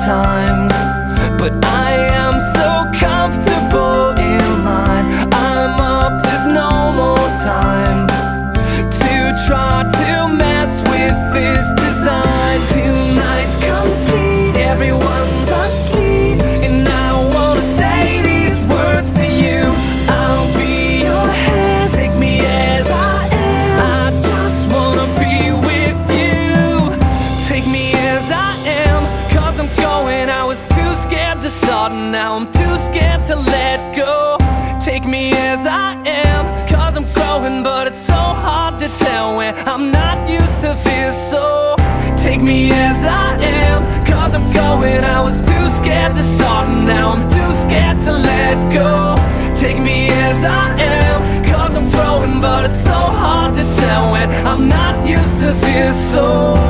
times, but I am so comfortable in line. I'm up, there's no more time to try to mess with this design. Tonight's complete, everyone's asleep, and I wanna say these words to you. I'll be your hands, take me as I am. I just wanna be with you. Take me as I am, 'cause I'm going. I was too scared to start, and now I'm too scared to let go. Take me as I am, 'cause I'm growing, but it's so hard to tell when I'm not used to this. So take me as I am, 'cause I'm going. I was too scared to start, and now I'm too scared to let go. Take me as I am, 'cause I'm growing, but it's so hard to tell when I'm not used to this. So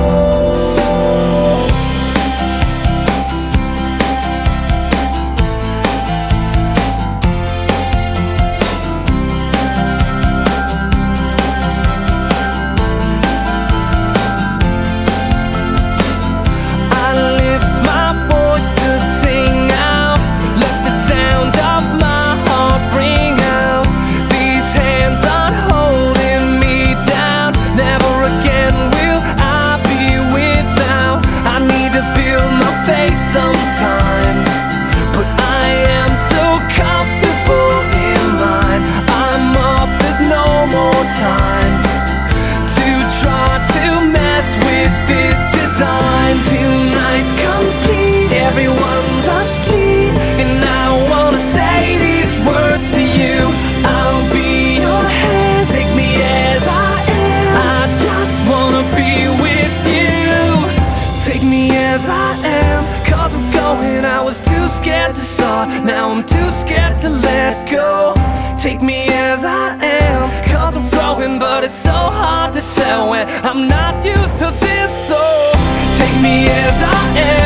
sometimes, but I am so comfortable in line. I'm up, there's no more time to try to mess with this design. Tonight's complete, everyone's asleep, and I wanna say these words to you. I'll be your hands, take me as I am. I just wanna be with you. Take me as I am, 'cause I'm going. I was too scared to start, now I'm too scared to let go. Take me as I am, 'cause I'm growing, but it's so hard to tell when I'm not used to this. So take me as I am.